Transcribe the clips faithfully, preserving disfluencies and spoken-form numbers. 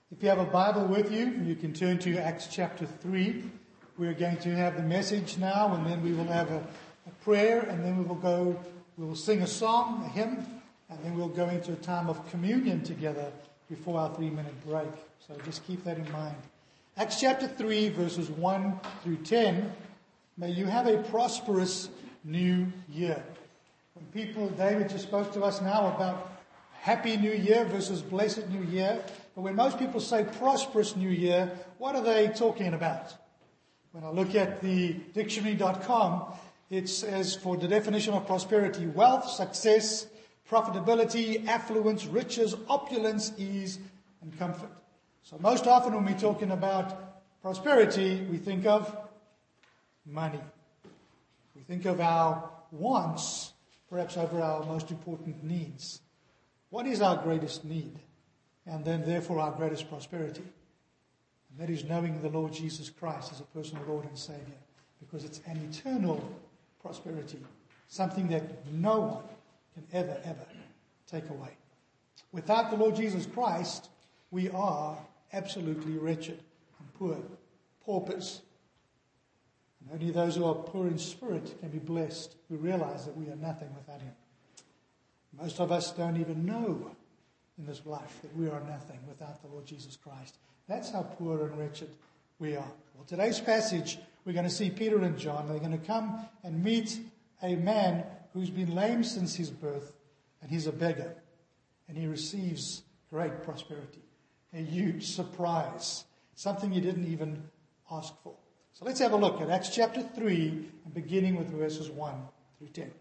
If you have a Bible with you, you can turn to Acts chapter three. We're going to have the message now, and then we will have a, a prayer, and then we will go, we will sing a song, a hymn, and then we'll go into a time of communion together before our three-minute break. So just keep that in mind. Acts chapter three, verses one through ten. May you have a prosperous new year. When people, David just spoke to us now about Happy New Year versus Blessed New Year. But when most people say prosperous New Year, what are they talking about? When I look at the dictionary dot com, it says for the definition of prosperity, wealth, success, profitability, affluence, riches, opulence, ease, and comfort. So most often when we're talking about prosperity, we think of money. We think of our wants, perhaps over our most important needs. What is our greatest need? And then therefore our greatest prosperity. And that is knowing the Lord Jesus Christ as a personal Lord and Savior. Because it's an eternal prosperity. Something that no one can ever, ever take away. Without the Lord Jesus Christ, we are absolutely wretched and poor. Paupers. And only those who are poor in spirit can be blessed, who realize that we are nothing without Him. Most of us don't even know in this life that we are nothing without the Lord Jesus Christ. That's how poor and wretched we are. Well, today's passage, we're going to see Peter and John. They're going to come and meet a man who's been lame since his birth, and he's a beggar. And he receives great prosperity, a huge surprise, something he didn't even ask for. So let's have a look at Acts chapter three, and beginning with verses one through ten.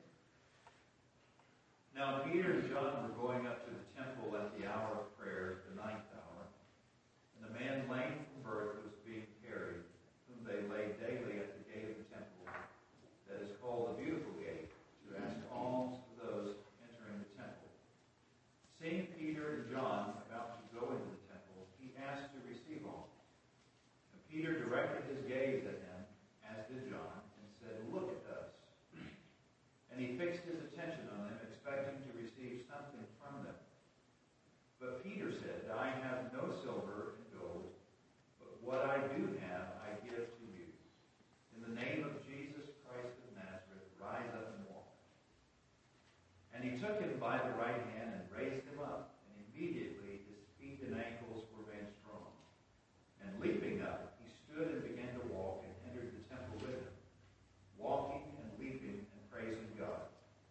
Now Peter and John were going up to the temple at the hour of prayer, the ninth hour. And the man lame from birth was being carried, whom they laid daily at the gate of the temple, that is called the Beautiful Gate, to ask alms to those entering the temple. Seeing Peter and John about to go into the temple, he asked to receive alms. And Peter directed his gaze at him, as did John, and said, "Look at us." And he fixed his attention on them, expecting to receive something from them. But Peter said, "I have no silver and gold, but what I do have I give to you. In the name of Jesus Christ of Nazareth, rise up and walk." And he took him by the right hand and raised him up, and immediately his feet and ankles were made strong. And leaping up, he stood and began to walk and entered the temple with him, walking and leaping and praising God.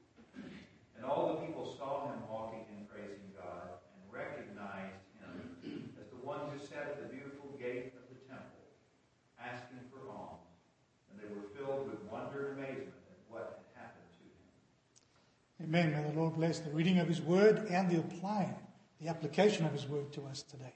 And all the people saw him walking and praising God, and recognized him as the one who sat at the beautiful gate of the temple, asking for alms. And they were filled with wonder and amazement at what had happened to him. Amen. May the Lord bless the reading of His Word and the applying, the application of His Word to us today.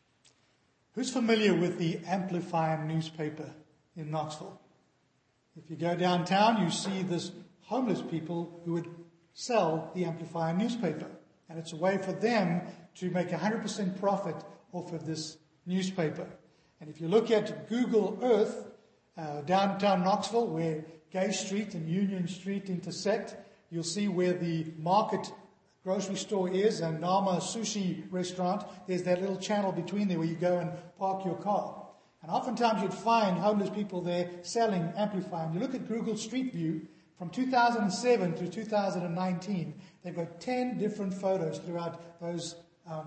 Who's familiar with the Amplifier newspaper in Knoxville? If you go downtown, you see this homeless people who would sell the Amplifier newspaper. And it's a way for them to make one hundred percent profit off of this newspaper. And if you look at Google Earth, uh, downtown Knoxville, where Gay Street and Union Street intersect, you'll see where the market grocery store is and Nama Sushi restaurant. There's that little channel between there where you go and park your car. And oftentimes you'd find homeless people there selling Amplifier. And you look at Google Street View, from two thousand seven through two thousand nineteen, they've got ten different photos throughout those um,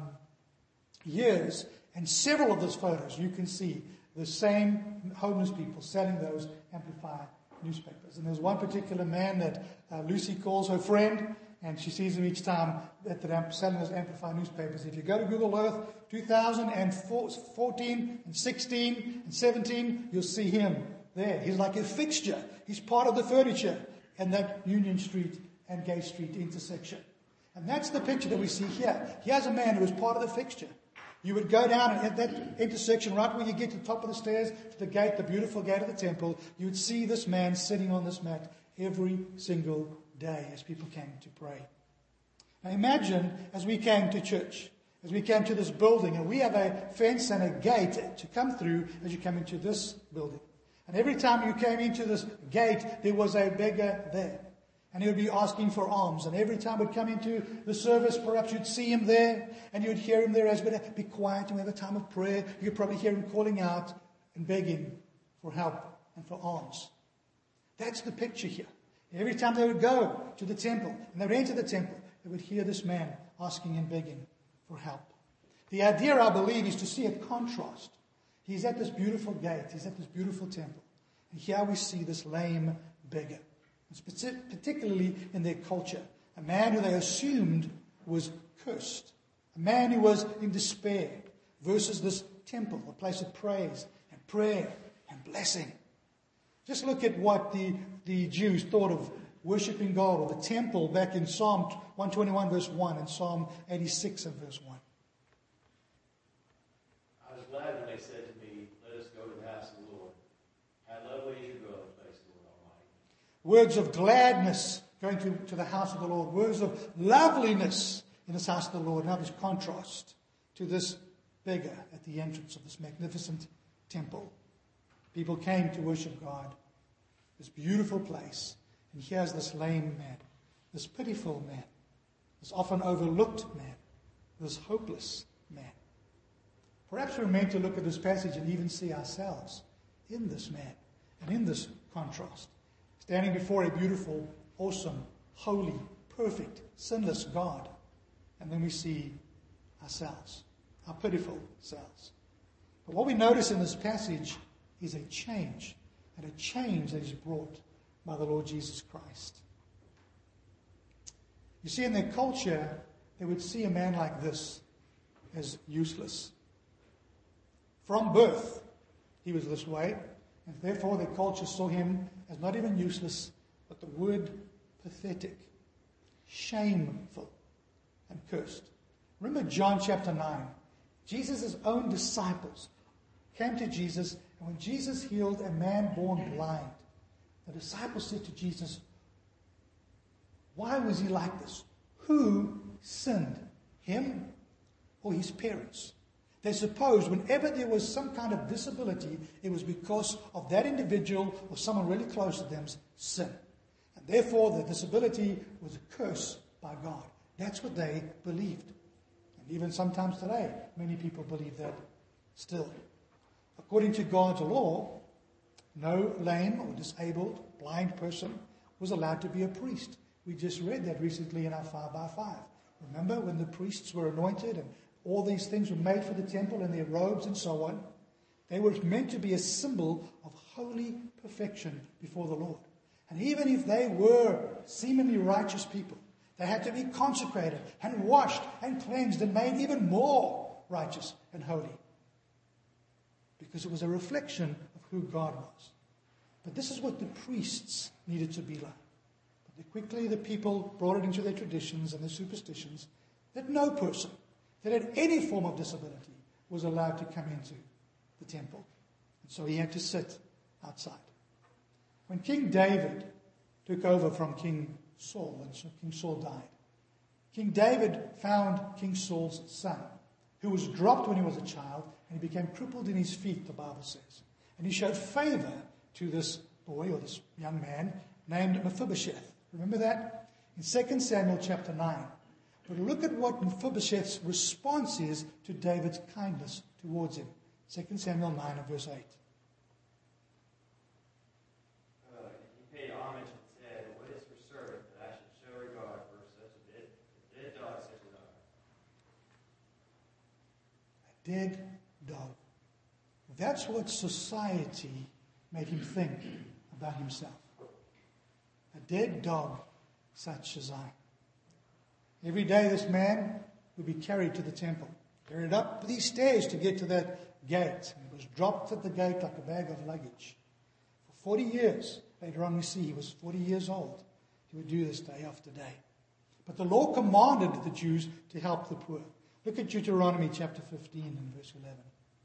years. And several of those photos, you can see the same homeless people selling those Amplifier newspapers. And there's one particular man that uh, Lucy calls her friend, and she sees him each time that they're selling those Amplifier newspapers. If you go to Google Earth, two thousand fourteen and sixteen and seventeen, you'll see him there. He's like a fixture. He's part of the furniture in that Union Street and Gay Street intersection. And that's the picture that we see here. Here's a man who is part of the fixture. You would go down at that intersection, right where you get to the top of the stairs, to the gate, the beautiful gate of the temple. You would see this man sitting on this mat every single day as people came to pray. Now imagine as we came to church, as we came to this building, and we have a fence and a gate to come through as you come into this building. And every time you came into this gate, there was a beggar there. and he would be asking for alms. And every time we'd come into the service, perhaps you'd see him there, and you'd hear him there as we'd be quiet and we have a time of prayer. You'd probably hear him calling out and begging for help and for alms. That's the picture here. Every time they would go to the temple, and they would enter the temple, they would hear this man asking and begging for help. The idea, I believe, is to see a contrast. He's at this beautiful gate. He's at this beautiful temple. And here we see this lame beggar. Particularly in their culture. A man who they assumed was cursed. A man who was in despair. Versus this temple, a place of praise and prayer and blessing. Just look at what the, the Jews thought of worshipping God, or the temple, back in Psalm one twenty-one verse one and Psalm eighty-six and verse one. I was glad when they said to me, "Let us go to the house of the Lord. How lovely is your dwelling place, Lord Almighty." Words of gladness going to, to the house of the Lord. Words of loveliness in this house of the Lord. Now this contrast to this beggar at the entrance of this magnificent temple. People came to worship God. This beautiful place. And here's this lame man. This pitiful man. This often overlooked man. This hopeless man. Perhaps we're meant to look at this passage and even see ourselves in this man and in this contrast. Standing before a beautiful, awesome, holy, perfect, sinless God. And then we see ourselves, our pitiful selves. But what we notice in this passage is a change, and a change that is brought by the Lord Jesus Christ. You see, in their culture, they would see a man like this as useless. From birth, he was this way, and therefore their culture saw him as not even useless, but the word pathetic, shameful, and cursed. Remember John chapter nine. Jesus' own disciples came to Jesus, and when Jesus healed a man born blind, the disciples said to Jesus, "Why was he like this? Who sinned, him or his parents?" They supposed whenever there was some kind of disability, it was because of that individual or someone really close to them's sin. And therefore, the disability was a curse by God. That's what they believed. And even sometimes today, many people believe that still. According to God's law, no lame or disabled, blind person was allowed to be a priest. We just read that recently in our five by five. Remember when the priests were anointed and all these things were made for the temple and their robes and so on? They were meant to be a symbol of holy perfection before the Lord. And even if they were seemingly righteous people, they had to be consecrated and washed and cleansed and made even more righteous and holy. Because it was a reflection of who God was. But this is what the priests needed to be like. But quickly the people brought it into their traditions and their superstitions that no person that had any form of disability was allowed to come into the temple. And so he had to sit outside. When King David took over from King Saul, and so King Saul died, King David found King Saul's son, who was dropped when he was a child, and he became crippled in his feet, the Bible says. And he showed favor to this boy, or this young man, named Mephibosheth. Remember that? In Second Samuel chapter nine. But look at what Mephibosheth's response is to David's kindness towards him. Second Samuel nine and verse eight. Uh, he paid homage and said, "What is for servant that I should show regard for such a dead, a dead dog such as I?" A dead dog. That's what society made him think about himself. A dead dog such as I. Every day this man would be carried to the temple, carried up these stairs to get to that gate. He was dropped at the gate like a bag of luggage. For forty years, later on we see he was forty years old. He would do this day after day. But the law commanded the Jews to help the poor. Look at Deuteronomy chapter fifteen and verse eleven.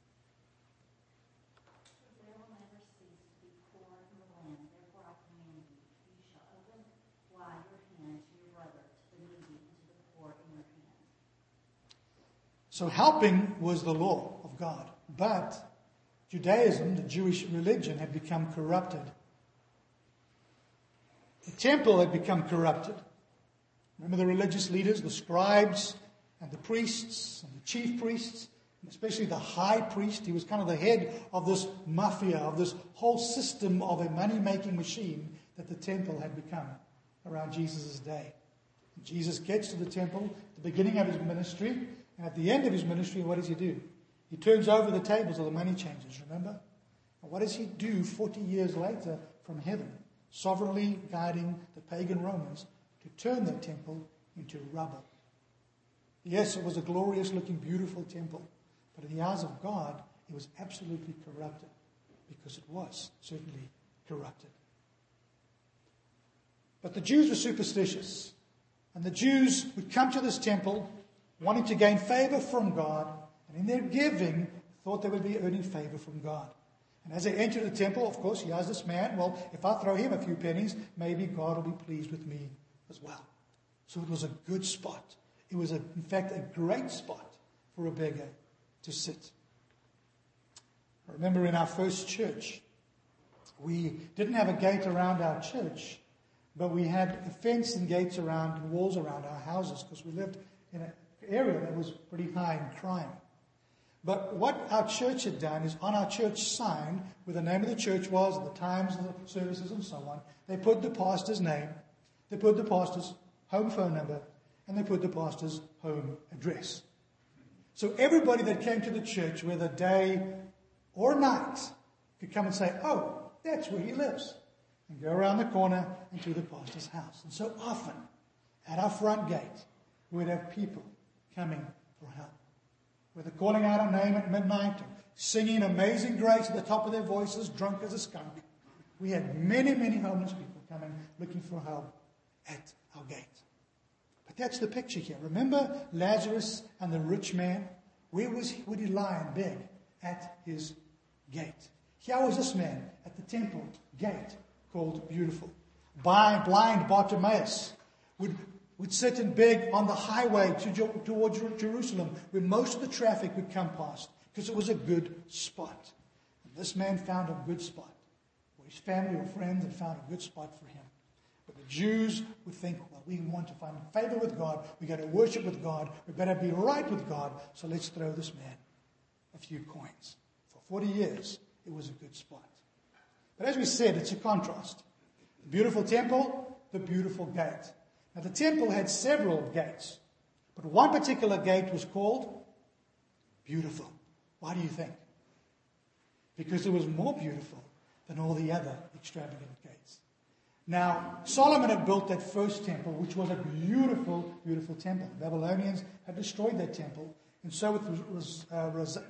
So helping was the law of God. But Judaism, the Jewish religion, had become corrupted The temple had become corrupted. Remember the religious leaders, the scribes and the priests and the chief priests, and especially the high priest. He was kind of the head of this mafia, of this whole system of a money-making machine that the temple had become around Jesus' day. And Jesus gets to the temple at the beginning of his ministry, and at the end of his ministry, what does he do? He turns over the tables of the money changers, remember? And what does he do forty years later from heaven, sovereignly guiding the pagan Romans to turn their temple into rubble? Yes, it was a glorious-looking, beautiful temple, but in the eyes of God, it was absolutely corrupted, because it was certainly corrupted. But the Jews were superstitious, and the Jews would come to this temple wanting to gain favor from God, and in their giving, thought they would be earning favor from God. And as they enter the temple, of course, he has this man, well, if I throw him a few pennies, maybe God will be pleased with me as well. So it was a good spot. It was, a, in fact, a great spot for a beggar to sit. I remember in our first church, we didn't have a gate around our church, but we had a fence and gates around and walls around our houses because we lived in an area that was pretty high in crime. But what our church had done is on our church sign, where the name of the church was, and the times of the services and so on, they put the pastor's name, they put the pastor's home phone number, and they put the pastor's home address. So everybody that came to the church, whether day or night, could come and say, oh, that's where he lives, and go around the corner and to the pastor's house. And so often, at our front gate, we'd have people coming for help, whether calling out our name at midnight or singing Amazing Grace at the top of their voices, drunk as a skunk. We had many, many homeless people coming looking for help at our gate. But that's the picture here. Remember Lazarus and the rich man? Where was he, would he lie and beg? At his gate. Here was this man at the temple gate called Beautiful. Blind, blind Bartimaeus would, would sit and beg on the highway to, towards Jerusalem, where most of the traffic would come past, because it was a good spot. And this man found a good spot, or his family or friends had found a good spot for him. But the Jews would think, well, we want to find favor with God, we got to worship with God, we better be right with God, so let's throw this man a few coins. For forty years, it was a good spot. But as we said, it's a contrast. The beautiful temple, the beautiful gate. Now, the temple had several gates, but one particular gate was called Beautiful. Why do you think? Because it was more beautiful than all the other extravagant gates. Now, Solomon had built that first temple, which was a beautiful, beautiful temple. The Babylonians had destroyed that temple, and so it was uh,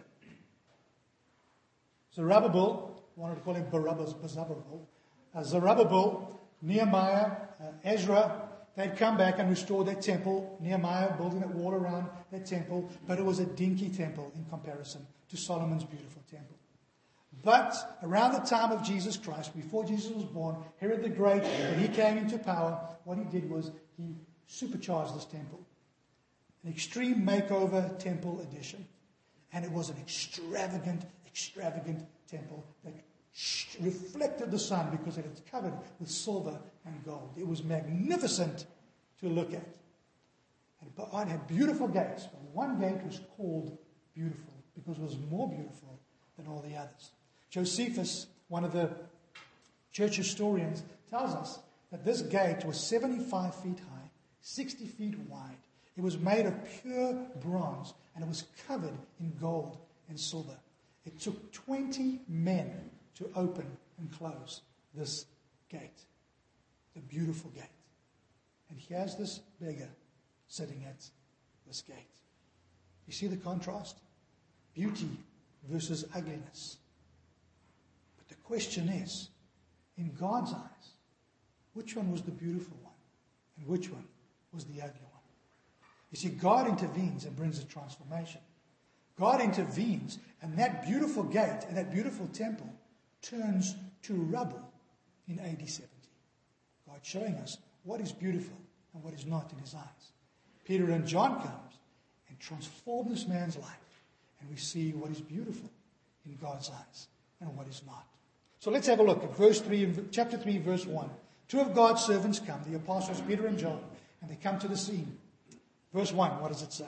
Zerubbabel, wanted to call him Barabbas, Zerubbabel, uh, Zerubbabel, Nehemiah, uh, Ezra, they'd come back and restore that temple. Nehemiah building that wall around that temple, but it was a dinky temple in comparison to Solomon's beautiful temple. But around the time of Jesus Christ, before Jesus was born, Herod the Great, when he came into power, what he did was he supercharged this temple. An extreme makeover temple edition. And it was an extravagant, extravagant temple that reflected the sun because it was covered with silver and gold. It was magnificent to look at. And it had beautiful gates, but one gate was called Beautiful because it was more beautiful than all the others. Josephus, one of the church historians, tells us that this gate was seventy-five feet high, sixty feet wide. It was made of pure bronze, and it was covered in gold and silver. It took twenty men to open and close this gate, the beautiful gate. And here's this beggar sitting at this gate. You see the contrast? Beauty versus ugliness. But the question is, in God's eyes, which one was the beautiful one and which one was the ugly one? You see, God intervenes and brings a transformation. God intervenes, and that beautiful gate and that beautiful temple turns to rubble in A D seventy. God showing us what is beautiful and what is not in his eyes. Peter and John comes and transform this man's life, and we see what is beautiful in God's eyes and what is not. So let's have a look at verse three, chapter three, verse one. Two of God's servants come, the apostles Peter and John, and they come to the scene. Verse one, what does it say?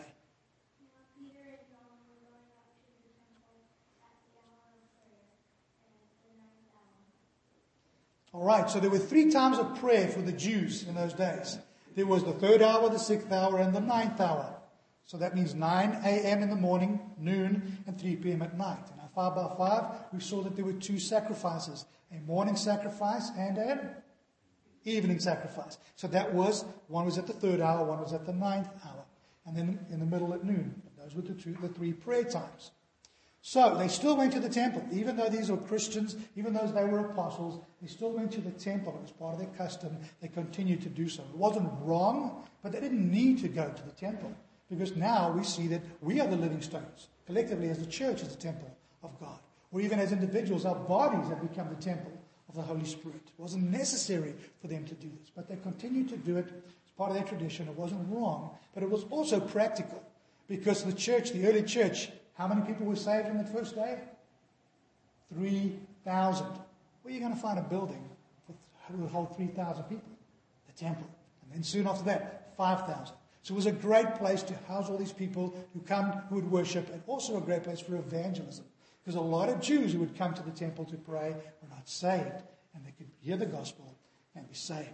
All right, so there were three times of prayer for the Jews in those days. There was the third hour, the sixth hour, and the ninth hour. So that means nine a.m. in the morning, noon, and three p.m. at night. And our five by five, we saw that there were two sacrifices, a morning sacrifice and an evening sacrifice. So that was, one was at the third hour, one was at the ninth hour, and then in the middle at noon. Those were the two, the three prayer times. So they still went to the temple, even though these were Christians, even though they were apostles, they still went to the temple. It was part of their custom. They continued to do so. It wasn't wrong, but they didn't need to go to the temple, because now we see that we are the living stones, collectively as the church is the temple of God. Or even as individuals, our bodies have become the temple of the Holy Spirit. It wasn't necessary for them to do this, but they continued to do it as part of their tradition. It wasn't wrong, but it was also practical, because the church, the early church, how many people were saved on that first day? three thousand. Where are you going to find a building that will hold three thousand people? The temple. And then soon after that, five thousand. So it was a great place to house all these people who come, who would worship, and also a great place for evangelism. Because a lot of Jews who would come to the temple to pray were not saved, and they could hear the gospel and be saved.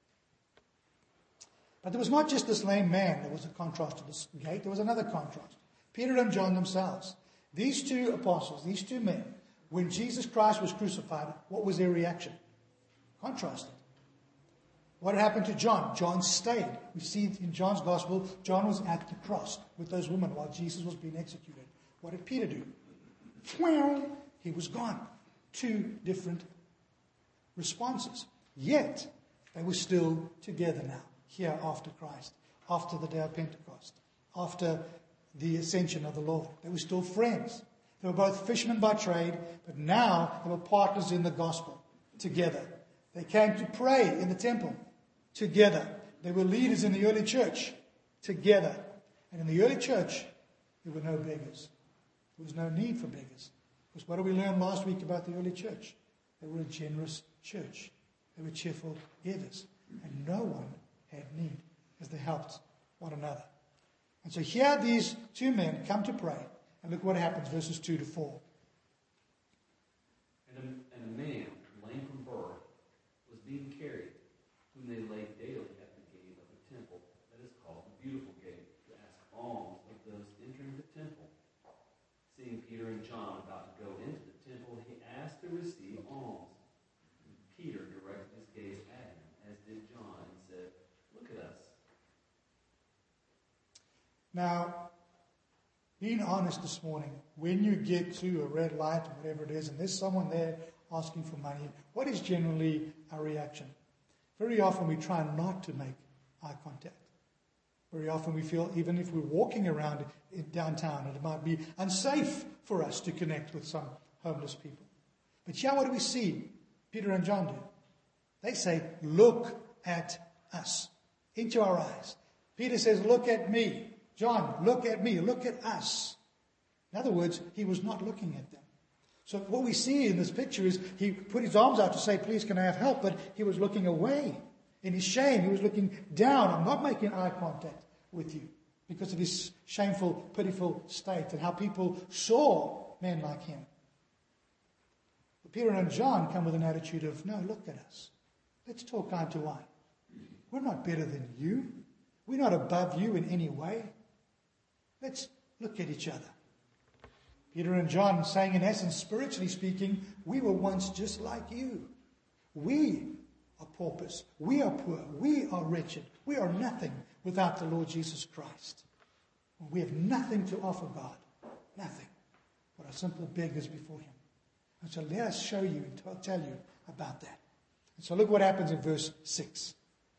But there was not just this lame man that was a contrast to this gate. There was another contrast. Peter and John themselves. These two apostles, these two men, when Jesus Christ was crucified, what was their reaction? Contrasted. What happened to John? John stayed. We see in John's gospel, John was at the cross with those women while Jesus was being executed. What did Peter do? He was gone. Two different responses. Yet, they were still together now, here after Christ, after the day of Pentecost, after the ascension of the Lord. They were still friends. They were both fishermen by trade, but now they were partners in the gospel together. They came to pray in the temple together. They were leaders in the early church together. And in the early church, there were no beggars. There was no need for beggars. Because what did we learn last week about the early church? They were a generous church. They were cheerful givers. And no one had need as they helped one another. And so here these two men come to pray. And look what happens, verses two to four. And a, and a man, lame from birth, was being carried, whom they laid daily at the gate of the temple, that is called the Beautiful Gate, to ask alms of those entering the temple. Seeing Peter and John about to go into the temple, he asked to receive alms. And Peter directed his gaze at him, as did John, and said, "Look at us." Now, being honest this morning, when you get to a red light or whatever it is, and there's someone there asking for money, what is generally our reaction? Very often we try not to make eye contact. Very often we feel, even if we're walking around in downtown, it might be unsafe for us to connect with some homeless people. But here, what do we see Peter and John do? They say, "Look at us," into our eyes. Peter says, "Look at me." John, "Look at me, look at us." In other words, he was not looking at them. So what we see in this picture is he put his arms out to say, "Please, can I have help?" But he was looking away. In his shame, he was looking down. I'm not making eye contact with you because of his shameful, pitiful state and how people saw men like him. But Peter and John come with an attitude of, "No, look at us. Let's talk eye to eye. We're not better than you. We're not above you in any way. Let's look at each other." Peter and John saying, in essence, spiritually speaking, we were once just like you. We are paupers. We are poor. We are wretched. We are nothing without the Lord Jesus Christ. We have nothing to offer God. Nothing. But are simple beggars before him. And so let us show you and tell you about that. And so look what happens in verse six.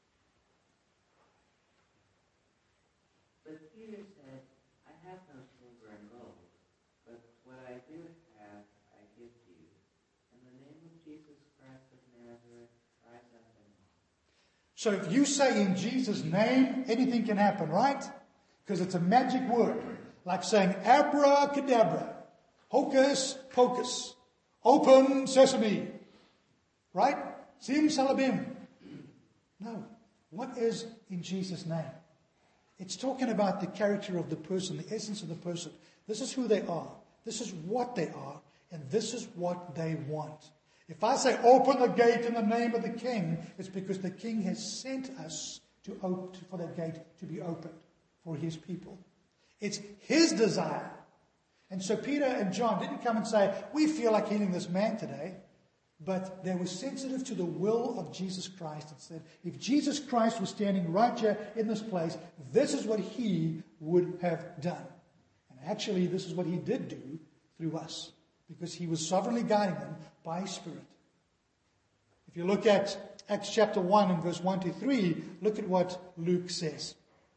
But Peter said, "I have no silver and gold, but what I do have I give to you. In the name of Jesus Christ of Nazareth, rise up and walk." So if you say in Jesus' name, anything can happen, right? Because it's a magic word. Like saying abracadabra, hocus pocus, open sesame. Right? Sim salabim. No. What is in Jesus' name? It's talking about the character of the person, the essence of the person. This is who they are. This is what they are. And this is what they want. If I say, open the gate in the name of the King, it's because the King has sent us to open, for that gate to be opened for his people. It's his desire. And so Peter and John didn't come and say, we feel like healing this man today. But they were sensitive to the will of Jesus Christ and said, if Jesus Christ was standing right here in this place, this is what he would have done. And actually, this is what he did do through us, because he was sovereignly guiding them by his Spirit. If you look at Acts chapter one and verse one to three, look at what Luke says.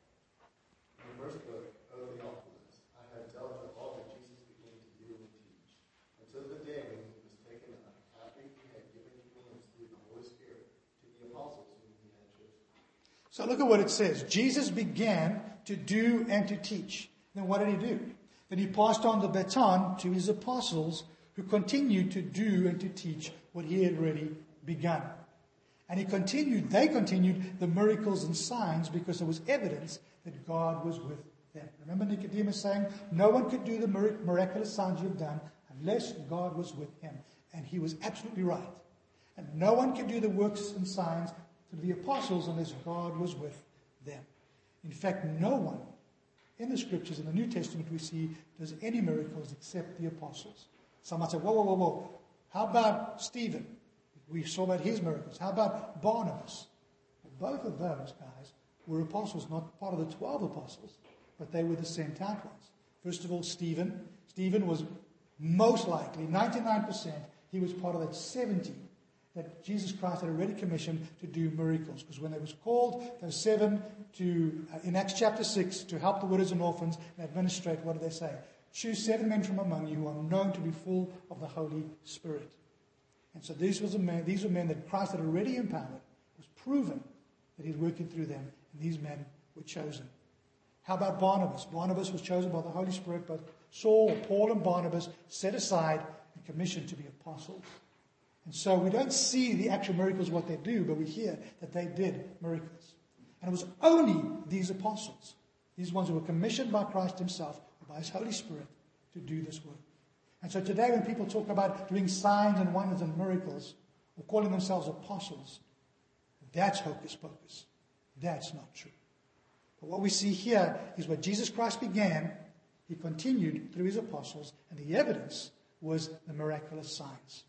In the first book of the Gospels, I have dealt with all that Jesus began to do and teach, until the day when he was taken up, after he had given commandments through the Holy Spirit to the apostles whom he had chosen. So look at what it says. Jesus began to do and to teach. Then what did he do? Then he passed on the baton to his apostles, who continued to do and to teach what he had already begun. And he continued, they continued the miracles and signs because there was evidence that God was with them. Remember Nicodemus saying, no one could do the miraculous signs you've done unless God was with him. And he was absolutely right. And no one could do the works and signs to the apostles unless God was with them. In fact, no one in the scriptures, in the New Testament, we see does any miracles except the apostles. Some might say, whoa, whoa, whoa, whoa. How about Stephen? We saw about his miracles. How about Barnabas? Well, both of those guys were apostles, not part of the twelve apostles, but they were the sent out ones. First of all, Stephen. Stephen was most likely, ninety-nine percent, he was part of that seventy that Jesus Christ had already commissioned to do miracles. Because when they was called, those seven to, uh, in Acts chapter six, to help the widows and orphans and administrate, what did they say? Choose seven men from among you who are known to be full of the Holy Spirit. And so these, was a man, these were men that Christ had already empowered. It was proven that he's working through them. And these men were chosen. How about Barnabas? Barnabas was chosen by the Holy Spirit, but Saul, Paul and Barnabas set aside and commissioned to be apostles. And so we don't see the actual miracles, what they do, but we hear that they did miracles. And it was only these apostles, these ones who were commissioned by Christ himself, or by his Holy Spirit, to do this work. And so today when people talk about doing signs and wonders and miracles, or calling themselves apostles, that's hocus pocus. That's not true. But what we see here is what Jesus Christ began, he continued through his apostles, and the evidence was the miraculous signs.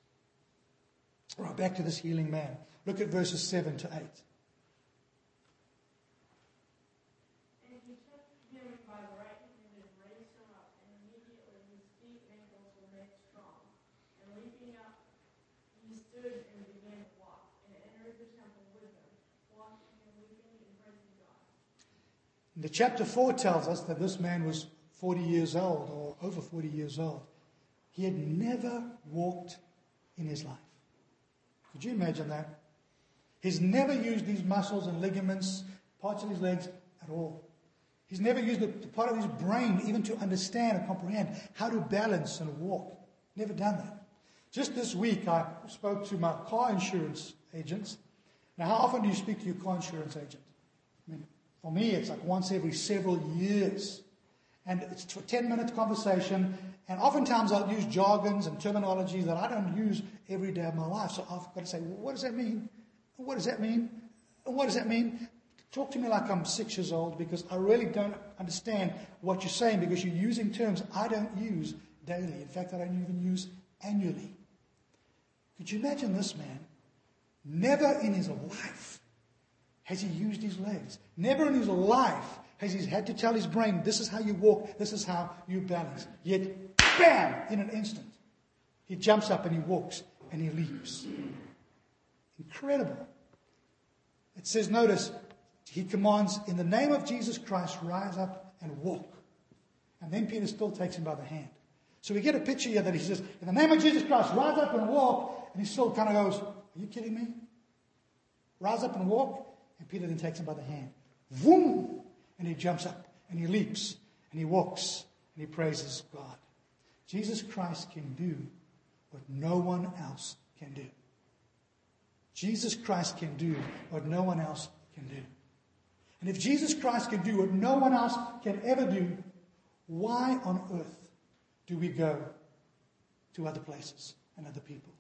All right, back to this healing man. Look at verses seven to eight. And he took him by the right hand and raised him up, and immediately his feet and ankles were made strong. And leaping up, he stood and began to walk, and entered the temple with them, walking and leaping and praising God. And the chapter four tells us that this man was forty years old, or over forty years old. He had never walked in his life. Could you imagine that? He's never used these muscles and ligaments, parts of his legs at all. He's never used the, the part of his brain even to understand and comprehend how to balance and walk. Never done that. Just this week, I spoke to my car insurance agents. Now, how often do you speak to your car insurance agent? I mean, for me, it's like once every several years. And it's a ten-minute conversation. And oftentimes I'll use jargons and terminologies that I don't use every day of my life. So I've got to say, well, what does that mean? What does that mean? What does that mean? Talk to me like I'm six years old, because I really don't understand what you're saying, because you're using terms I don't use daily. In fact, I don't even use annually. Could you imagine this man? Never in his life has he used his legs. Never in his life has he had to tell his brain, this is how you walk, this is how you balance. Yet, bam, in an instant, he jumps up and he walks and he leaps. Incredible. It says, notice, he commands, in the name of Jesus Christ, rise up and walk. And then Peter still takes him by the hand. So we get a picture here that he says, in the name of Jesus Christ, rise up and walk. And he still kind of goes, are you kidding me? Rise up and walk. And Peter then takes him by the hand. Vroom! And he jumps up and he leaps and he walks and he praises God. Jesus Christ can do what no one else can do. Jesus Christ can do what no one else can do. And if Jesus Christ can do what no one else can ever do, why on earth do we go to other places and other people?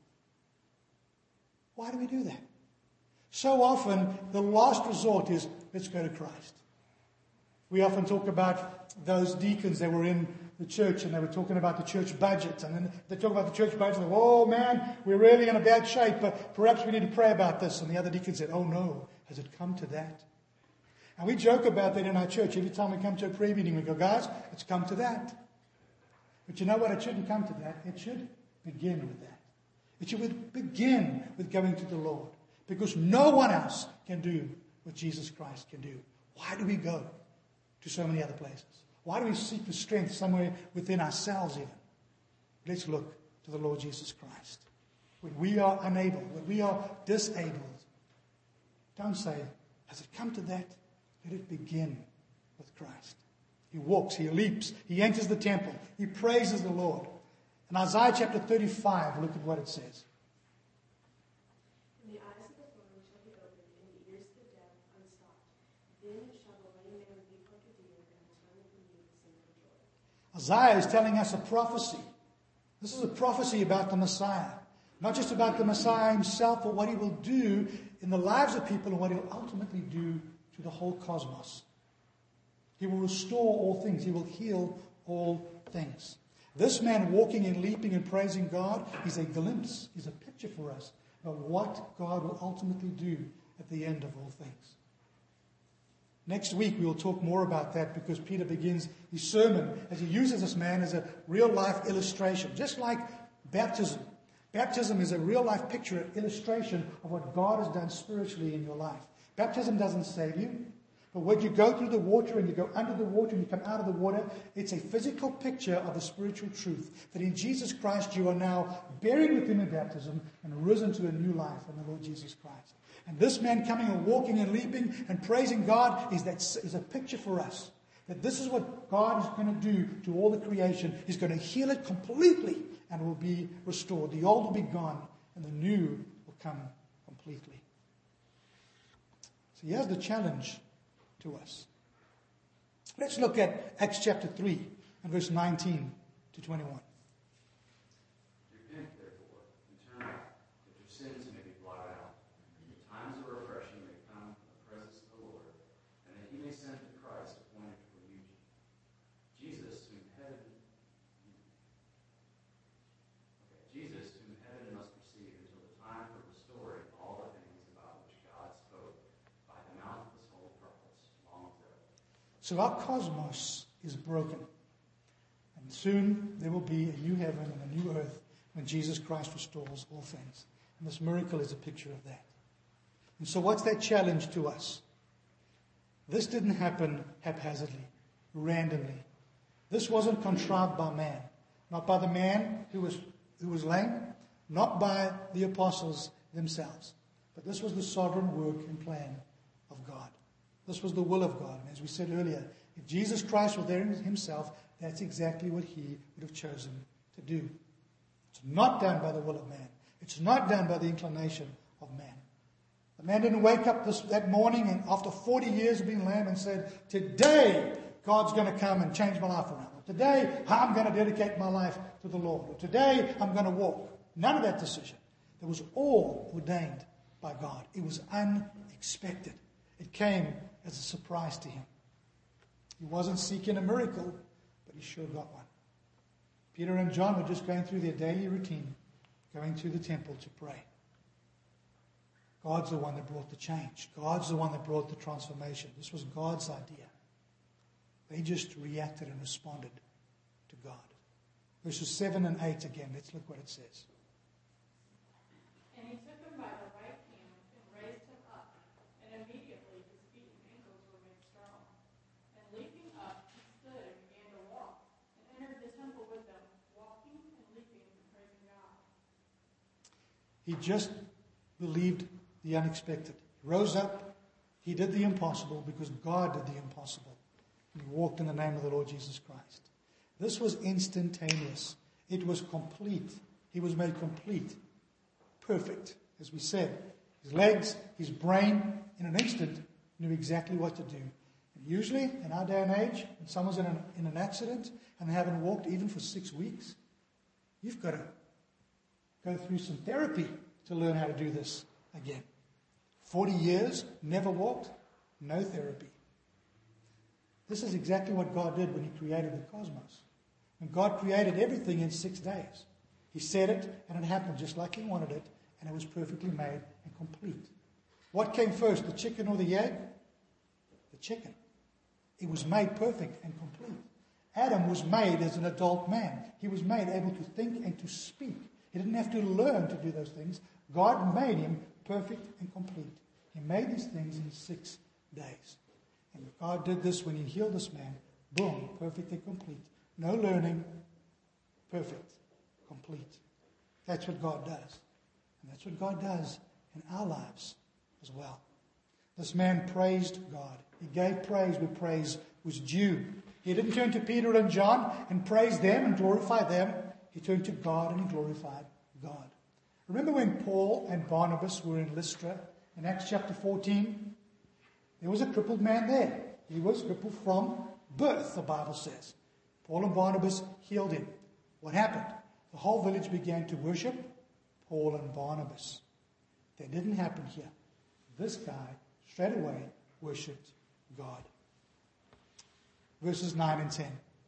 Why do we do that? So often, the last resort is, let's go to Christ. We often talk about those deacons that were in the church and they were talking about the church budget. And then they talk about the church budget and they go, oh man, we're really in a bad shape, but perhaps we need to pray about this. And the other deacon said, oh no, has it come to that? And we joke about that in our church. Every time we come to a prayer meeting, we go, guys, it's come to that. But you know what? It shouldn't come to that. It should begin with that. It should begin with going to the Lord. Because no one else can do what Jesus Christ can do. Why do we go to so many other places? Why do we seek the strength somewhere within ourselves even? Let's look to the Lord Jesus Christ. When we are unable, when we are disabled, don't say, has it come to that? Let it begin with Christ. He walks, he leaps, he enters the temple, he praises the Lord. In Isaiah chapter thirty-five, look at what it says. And the eyes of the blind shall be opened, and the ears of the deaf unstopped. Then shall the lame man leap like a deer, and the tongue of the mute sing for joy. Isaiah is telling us a prophecy. This is a prophecy about the Messiah. Not just about the Messiah himself, but what he will do in the lives of people and what he'll ultimately do to the whole cosmos. He will restore all things. He will heal all things. This man walking and leaping and praising God is a glimpse, is a picture for us of what God will ultimately do at the end of all things. Next week we will talk more about that because Peter begins his sermon as he uses this man as a real-life illustration. Just like baptism. Baptism is a real-life picture, an illustration of what God has done spiritually in your life. Baptism doesn't save you. But when you go through the water and you go under the water and you come out of the water, it's a physical picture of the spiritual truth. That in Jesus Christ you are now buried with him in baptism and risen to a new life in the Lord Jesus Christ. And this man coming and walking and leaping and praising God is, that, is a picture for us. That this is what God is going to do to all the creation. He's going to heal it completely and it will be restored. The old will be gone and the new will come completely. So here's the challenge to us. Let's look at Acts chapter three and verse nineteen to twenty-one. Repent, therefore, and turn that your sins may be blotted out, and the times of refreshing may come from the presence of the Lord, and that he may send the Christ appointed for you, Jesus, whom heaven, okay, Jesus, whom heaven must receive until the time for restoring all the things about which God spoke by the mouth of his holy prophets long ago. So our cosmos is broken. And soon there will be a new heaven and a new earth when Jesus Christ restores all things. And this miracle is a picture of that. And so what's that challenge to us? This didn't happen haphazardly, randomly. This wasn't contrived by man. Not by the man who was, who was lame, not by the apostles themselves. But this was the sovereign work and plan of God. This was the will of God. And as we said earlier, if Jesus Christ were there himself, that's exactly what he would have chosen to do. It's not done by the will of man. It's not done by the inclination of man. The man didn't wake up this, that morning and after forty years of being lame and said, today God's going to come and change my life around. Or today I'm going to dedicate my life to the Lord. Or today I'm going to walk. None of that decision. It was all ordained by God. It was unexpected. It came as a surprise to him. He wasn't seeking a miracle, but he sure got one. Peter and John were just going through their daily routine, going to the temple to pray. God's the one that brought the change. God's the one that brought the transformation. This was God's idea. They just reacted and responded to God. Verses seven and eight again. Let's look what it says. And he took him by the right hand and raised him up, and immediately his feet and ankles were made strong. And leaping up, he stood and began to walk, and entered the temple with them, walking and leaping and praising God. He just believed the unexpected. He rose up. He did the impossible because God did the impossible. And he walked in the name of the Lord Jesus Christ. This was instantaneous. It was complete. He was made complete. Perfect. As we said, His legs, his brain, in an instant, knew exactly what to do. And usually, in our day and age, when someone's in an, in an accident and they haven't walked even for six weeks, you've got to go through some therapy to learn how to do this again. Forty years, never walked, no therapy. This is exactly what God did when he created the cosmos. When God created everything in six days. He said it, and it happened just like he wanted it, and it was perfectly made and complete. What came first, the chicken or the egg? The chicken. It was made perfect and complete. Adam was made as an adult man. He was made able to think and to speak. He didn't have to learn to do those things. God made him perfect and complete. He made these things in six days. And God did this when he healed this man. Boom, perfect and complete. No learning, perfect, complete. That's what God does. And that's what God does in our lives as well. This man praised God. He gave praise where praise was due. He didn't turn to Peter and John and praise them and glorify them. He turned to God and he glorified God. Remember when Paul and Barnabas were in Lystra in Acts chapter fourteen? There was a crippled man there. He was crippled from birth, the Bible says. Paul and Barnabas healed him. What happened? The whole village began to worship Paul and Barnabas. That didn't happen here. This guy straight away worshipped God. Verses nine and ten.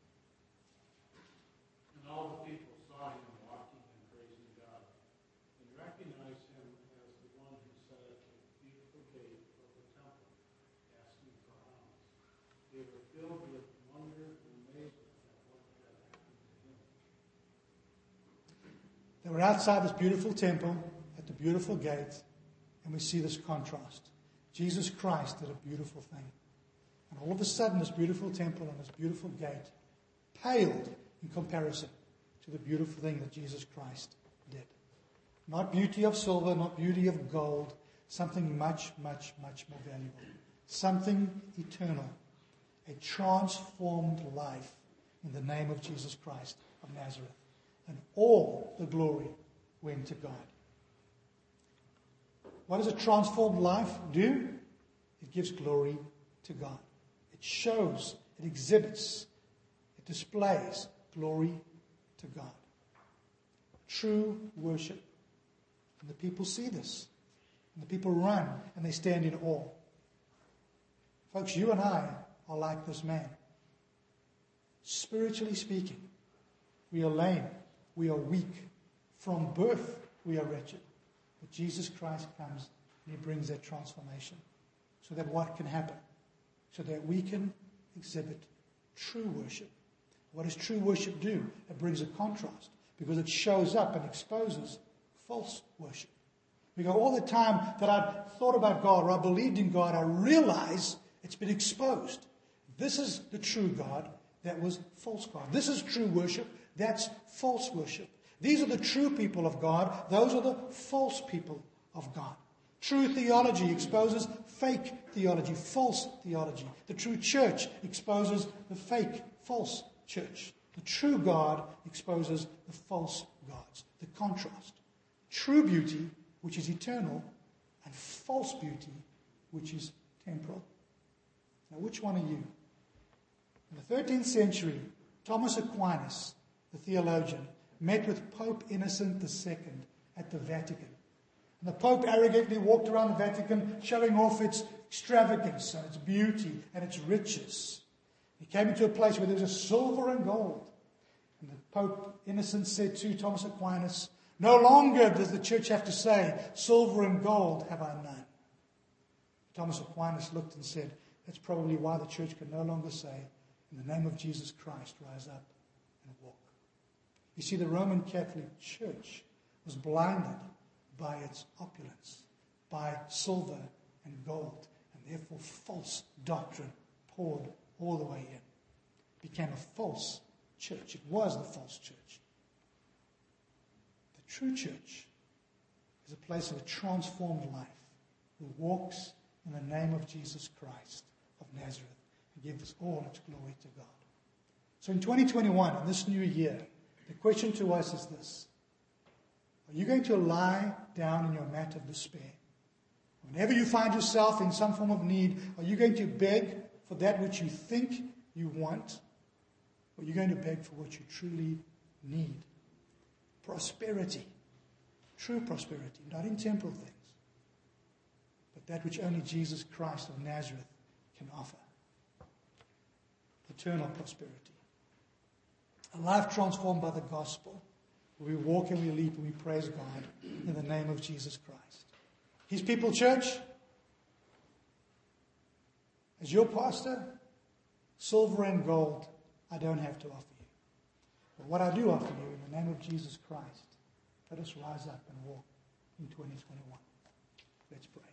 And all the people saw him walking and praising God, and recognized him as the one who sat at the beautiful gate of the temple, asking for alms. They were filled with wonder and amazement at what had happened to him. They were outside this beautiful temple, at the beautiful gate, and we see this contrast. Jesus Christ did a beautiful thing. And all of a sudden, this beautiful temple and this beautiful gate paled in comparison to the beautiful thing that Jesus Christ did. Not beauty of silver, not beauty of gold, something much, much, much more valuable. Something eternal. A transformed life in the name of Jesus Christ of Nazareth. And all the glory went to God. What does a transformed life do? It gives glory to God. It shows, it exhibits, it displays glory to God. True worship. And the people see this. And the people run and they stand in awe. Folks, you and I are like this man. Spiritually speaking, we are lame. We are weak. From birth, we are wretched. But Jesus Christ comes and he brings that transformation. So that what can happen? So that we can exhibit true worship. What does true worship do? It brings a contrast because it shows up and exposes false worship. We go, all the time that I thought about God or I believed in God, I realize it's been exposed. This is the true God. That was false God. This is true worship. That's false worship. These are the true people of God. Those are the false people of God. True theology exposes fake theology, false theology. The true church exposes the fake, false church. The true God exposes the false gods. The contrast. True beauty, which is eternal, and false beauty, which is temporal. Now, which one are you? In the thirteenth century, Thomas Aquinas, the theologian, met with Pope Innocent the Second at the Vatican. And the Pope arrogantly walked around the Vatican showing off its extravagance and its beauty and its riches. He came into a place where there was a silver and gold. And the Pope Innocent said to Thomas Aquinas, "No longer does the church have to say, 'Silver and gold have I none.'" Thomas Aquinas looked and said, "That's probably why the church can no longer say, 'In the name of Jesus Christ, rise up and walk.'" You see, the Roman Catholic Church was blinded by its opulence, by silver and gold, and therefore false doctrine poured all the way in. It became a false church. It was the false church. The true church is a place of a transformed life who walks in the name of Jesus Christ of Nazareth and gives all its glory to God. So in twenty twenty-one, in this new year, the question to us is this. Are you going to lie down in your mat of despair? Whenever you find yourself in some form of need, are you going to beg for that which you think you want? Or are you going to beg for what you truly need? Prosperity. True prosperity, not in temporal things, but that which only Jesus Christ of Nazareth can offer. Eternal prosperity. A life transformed by the gospel, where we walk and we leap and we praise God in the name of Jesus Christ. His people, church, as your pastor, silver and gold I don't have to offer you. But what I do offer you in the name of Jesus Christ, let us rise up and walk in twenty twenty-one. Let's pray.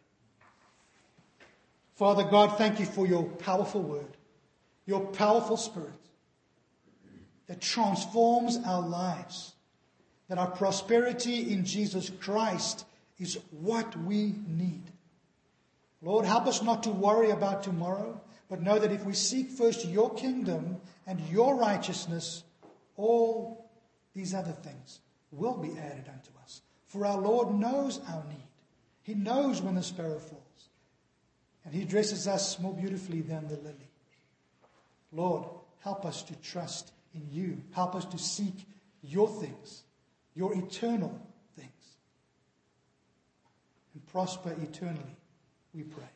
Father God, thank you for your powerful word, your powerful spirit that transforms our lives, that our prosperity in Jesus Christ is what we need. Lord, help us not to worry about tomorrow, but know that if we seek first your kingdom and your righteousness, all these other things will be added unto us. For our Lord knows our need. He knows when the sparrow falls. And he dresses us more beautifully than the lily. Lord, help us to trust in you. Help us to seek your things, your eternal things. And prosper eternally, we pray.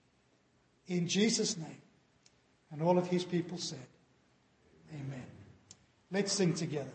In Jesus' name. And all of his people said, amen. Let's sing together.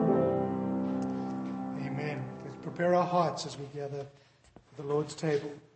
As we gather for the Lord's table.